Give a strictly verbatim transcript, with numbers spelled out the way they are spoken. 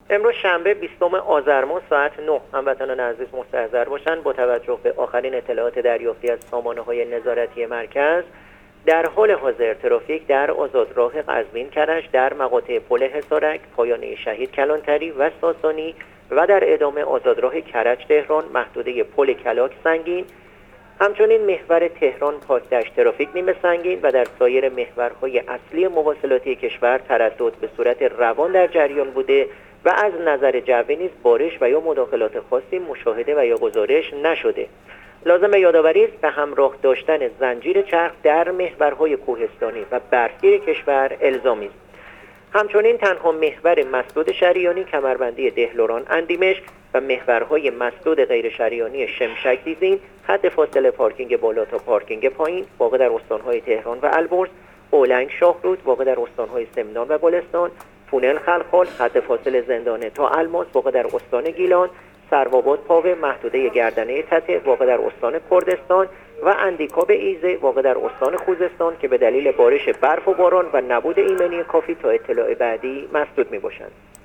امروز شنبه بیستم آذر ماه ساعت نه هموطنان عزیز مستحضر باشند. با توجه به آخرین اطلاعات دریافتی از سامانه‌های نظارتی مرکز، در حال حاضر ترافیک در آزادراه قزوین کرج، در مقاطع پل حصارک، پایانه شهید کلانتری و ساسانی و در ادامه آزادراه کرج تهران، محدوده پل کلاک سنگین، همچنین محور تهران پاکدشت ترافیک نیمه سنگین و در سایر محورهای اصلی مواصلاتی کشور تردد به صورت روان در جریان بوده و از نظر جوی نیز بارش و یا مداخلات خاصی مشاهده و یا گزارش نشده. لازم به یادآوری است به همراه داشتن زنجیر چرخ در محورهای کوهستانی و برفگیر کشور الزامی است. همچنین تنها محور مسدود شریانی کمربندی دهلوران اندیمشک و محورهای مسدود غیر شریانی شمشک دیزین، حد فاصله پارکینگ بالا تا پارکینگ پایین واقع در استانهای تهران و البرز، اولنگ شاهرود واقع در استانهای سمنان و گلستان، تونل خلخال حد فاصله زندانه تا الماس واقع در استان گیلان، سروآباد پاوه محدوده گردنه تته واقع در استان کردستان و اندیکاب ایزه واقع در استان خوزستان که به دلیل بارش برف و باران و نبود ایمنی کافی تا اطلاع بعدی مسدود می باشند.